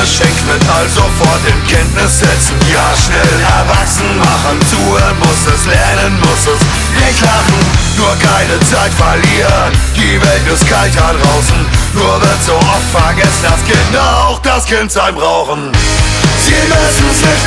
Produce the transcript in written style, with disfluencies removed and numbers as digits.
verschenkt mit, also sofort in Kenntnis setzen. Ja, schnell erwachsen machen, zuhören muss es, lernen muss es, nicht lachen, nur keine Zeit verlieren. Die Welt ist kalt da draußen, nur wird so oft vergessen, dass Kinder auch das Kindsein brauchen. Sie müssen's nicht